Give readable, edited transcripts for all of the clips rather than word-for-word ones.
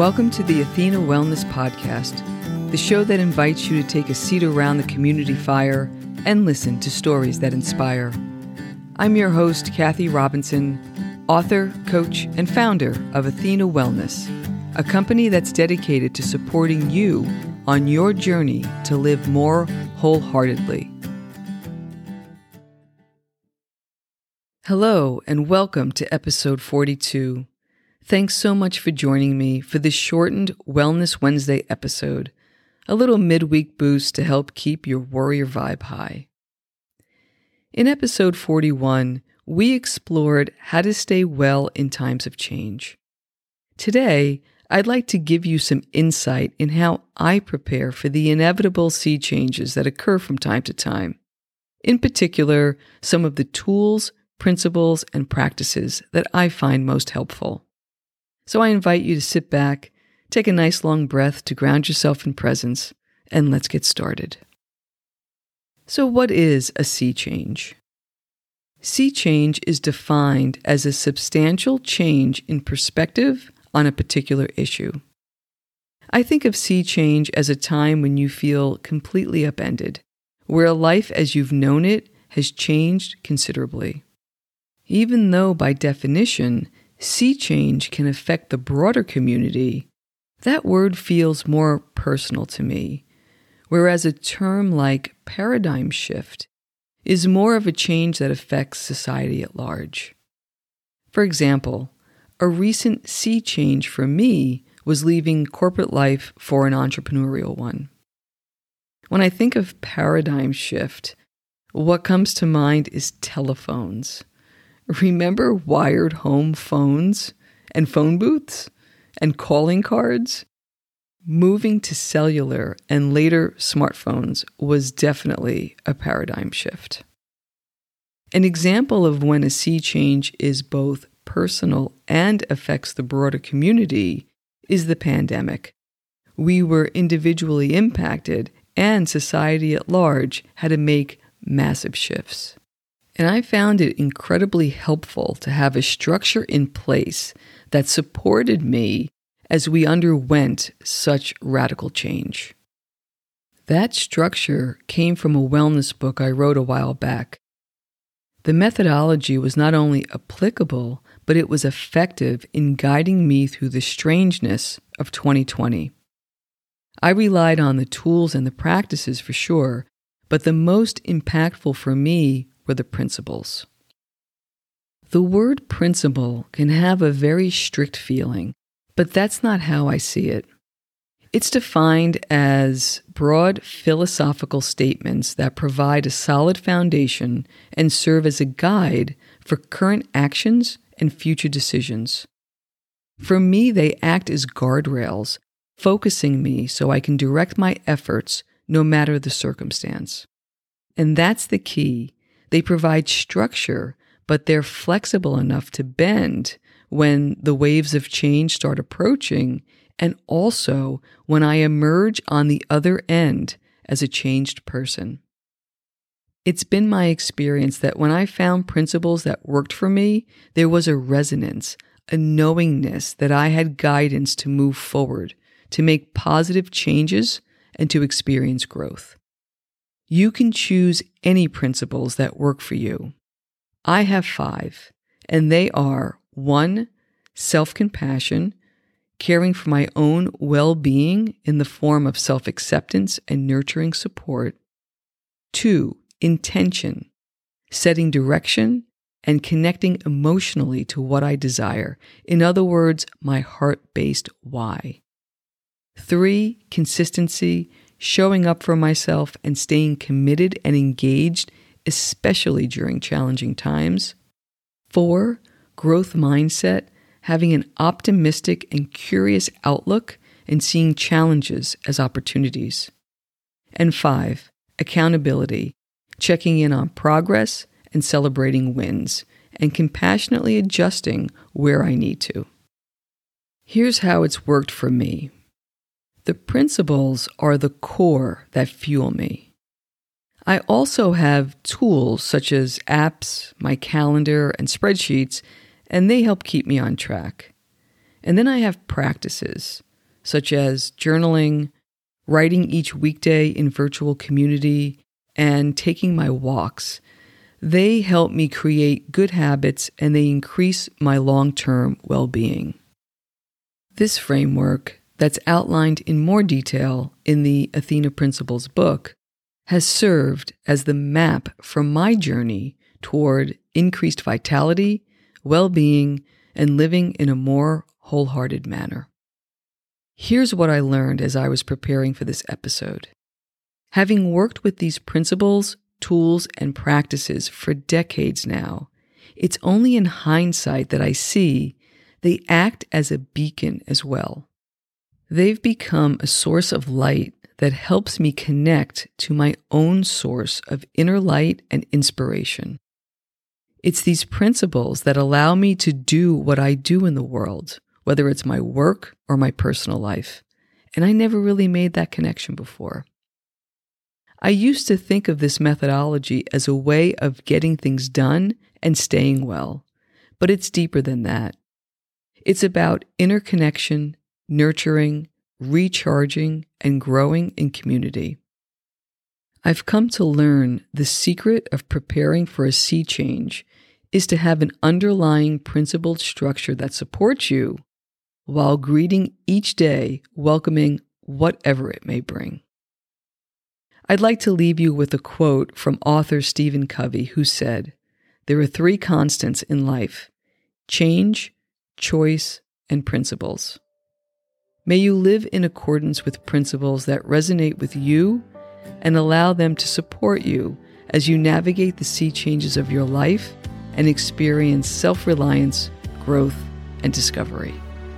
Welcome to the Athena Wellness Podcast, the show that invites you to take a seat around the community fire and listen to stories that inspire. I'm your host, Kathy Robinson, author, coach, and founder of Athena Wellness, a company that's dedicated to supporting you on your journey to live more wholeheartedly. Hello, and welcome to episode 42. Thanks so much for joining me for this shortened Wellness Wednesday episode, a little midweek boost to help keep your warrior vibe high. In episode 41, we explored how to stay well in times of change. Today, I'd like to give you some insight in how I prepare for the inevitable sea changes that occur from time to time. In particular, some of the tools, principles, and practices that I find most helpful. So I invite you to sit back, take a nice long breath to ground yourself in presence, and let's get started. So what is a sea change? Sea change is defined as a substantial change in perspective on a particular issue. I think of sea change as a time when you feel completely upended, where life as you've known it has changed considerably. Even though by definition, sea change can affect the broader community, that word feels more personal to me, whereas a term like paradigm shift is more of a change that affects society at large. For example, a recent sea change for me was leaving corporate life for an entrepreneurial one. When I think of paradigm shift, what comes to mind is telephones. Remember wired home phones and phone booths and calling cards? Moving to cellular and later smartphones was definitely a paradigm shift. An example of when a sea change is both personal and affects the broader community is the pandemic. We were individually impacted, and society at large had to make massive shifts. And I found it incredibly helpful to have a structure in place that supported me as we underwent such radical change. That structure came from a wellness book I wrote a while back. The methodology was not only applicable, but it was effective in guiding me through the strangeness of 2020. I relied on the tools and the practices for sure, but the most impactful for me were the principles. The word principle can have a very strict feeling, but that's not how I see it. It's defined as broad philosophical statements that provide a solid foundation and serve as a guide for current actions and future decisions. For me, they act as guardrails, focusing me so I can direct my efforts no matter the circumstance. And that's the key. They provide structure, but they're flexible enough to bend when the waves of change start approaching, and also when I emerge on the other end as a changed person. It's been my experience that when I found principles that worked for me, there was a resonance, a knowingness that I had guidance to move forward, to make positive changes, and to experience growth. You can choose any principles that work for you. I have 5, and they are 1. Self-compassion, caring for my own well-being in the form of self-acceptance and nurturing support. 2. Intention, setting direction and connecting emotionally to what I desire. In other words, my heart-based why. 3. Consistency, showing up for myself and staying committed and engaged, especially during challenging times. 4. Growth mindset, having an optimistic and curious outlook and seeing challenges as opportunities. And 5. Accountability, checking in on progress and celebrating wins, and compassionately adjusting where I need to. Here's how it's worked for me. The principles are the core that fuel me. I also have tools such as apps, my calendar, and spreadsheets, and they help keep me on track. And then I have practices, such as journaling, writing each weekday in virtual community, and taking my walks. They help me create good habits and they increase my long-term well-being. This framework, that's outlined in more detail in the Athena Principles book, has served as the map for my journey toward increased vitality, well-being, and living in a more wholehearted manner. Here's what I learned as I was preparing for this episode. Having worked with these principles, tools, and practices for decades now, it's only in hindsight that I see they act as a beacon as well. They've become a source of light that helps me connect to my own source of inner light and inspiration. It's these principles that allow me to do what I do in the world, whether it's my work or my personal life, and I never really made that connection before. I used to think of this methodology as a way of getting things done and staying well, but it's deeper than that. It's about interconnection, nurturing, recharging, and growing in community. I've come to learn the secret of preparing for a sea change is to have an underlying principled structure that supports you while greeting each day, welcoming whatever it may bring. I'd like to leave you with a quote from author Stephen Covey, who said, "There are 3 constants in life: change, choice, and principles." May you live in accordance with principles that resonate with you and allow them to support you as you navigate the sea changes of your life and experience self-reliance, growth, and discovery.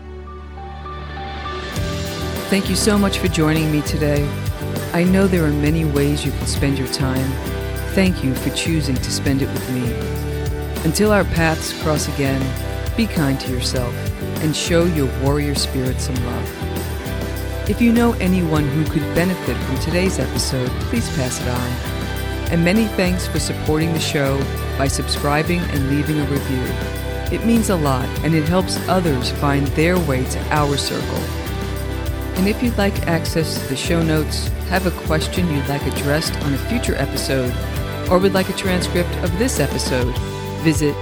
Thank you so much for joining me today. I know there are many ways you can spend your time. Thank you for choosing to spend it with me. Until our paths cross again, be kind to yourself and show your warrior spirit some love. If you know anyone who could benefit from today's episode, please pass it on. And many thanks for supporting the show by subscribing and leaving a review. It means a lot and it helps others find their way to our circle. And if you'd like access to the show notes, have a question you'd like addressed on a future episode, or would like a transcript of this episode, visit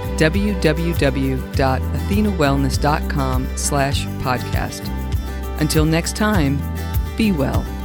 www.athenawellness.com/podcast. Until next time, be well.